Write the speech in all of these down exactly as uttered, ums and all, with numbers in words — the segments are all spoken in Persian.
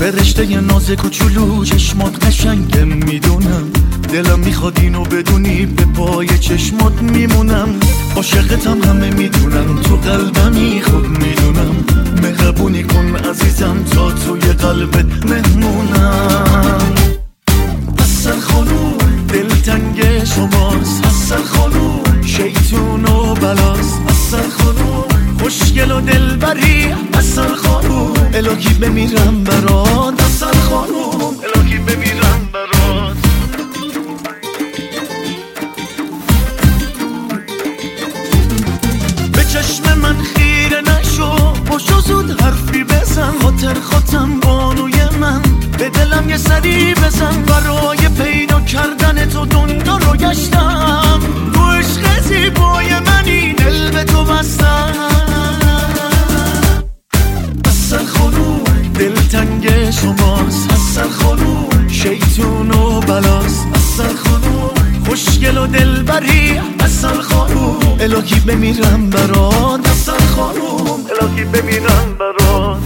فرشته ی ناز کوچولو چشمات قشنگه میدونم، دلم میخواد اینو بدونی به پای چشمات میمونم. عاشقتم همه میدونم، تو قلبمی خوب میدونم. مهربونی کن عزیزم تا توی قلبت مهمونم. حسن خانوم دلتنگ شماست، حسن خانوم شیطون و بلاست. حسن خانوم خوشگل و دلبری، حسن خانوم الهی بمیرم برات. حسن خانوم الهی بمیرم برات. به چشم من خیره نشو، پاشو زود حرفی بزن. خاطر خاتم بانوی من، به دلم یه سری بزن. برای پیدا کردن تو دنیا رو گشتم، تو عشق زیبای منی دل به تو بستم. حسن خانوم دلتنگ شماست، حسن خانوم شیطون و بلاست. حسن خانوم خوشگل و دلبری، حسن خانوم الهی بمیرم برات. حسن خانوم الهی بمیرم برات.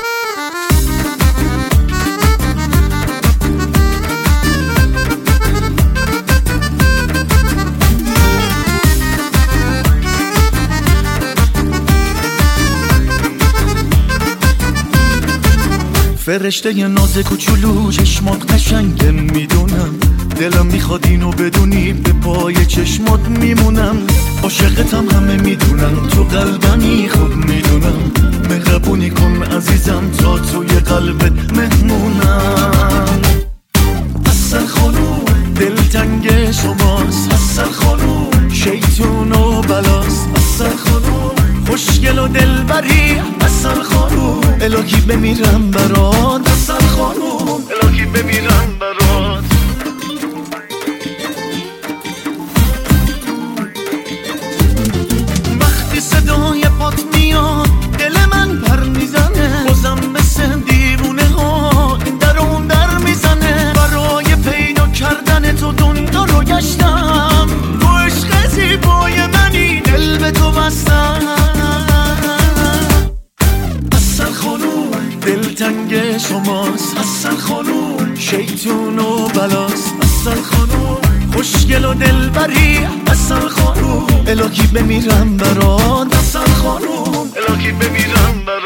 فرشته ی ناز کوچولو چشمات قشنگه میدونم، دلم میخواد اینو بدونی به پای چشمات میمونم. عاشقتم همه میدونم، تو قلبمی خوب میدونم. مهربونی کن عزیزم تا توی قلبت مهمونم. حسن خانوم دلتنگ شماست، حسن خانوم شیطون و بلاست. حسن خانوم خوشگل و دلبری، حسن خانوم الهی بمیرم برات. حسن خانوم الهی بمیرم برات. وقتی صدای پات میاد دل من پر میزنه، بازم مثل دیوونه ها این در اون در میزنه. برای پیدا کردن تو دنیا رو گشتم، تو عشق زیبای منی دل به تو بستم. حسن خانوم دلتنگ شماست، حسن خانوم شیطون و بلاست. حسن خانوم خوشگل و دلبری، حسن خانوم الهی بمیرم برات. حسن خانوم الهی بمیرم برات.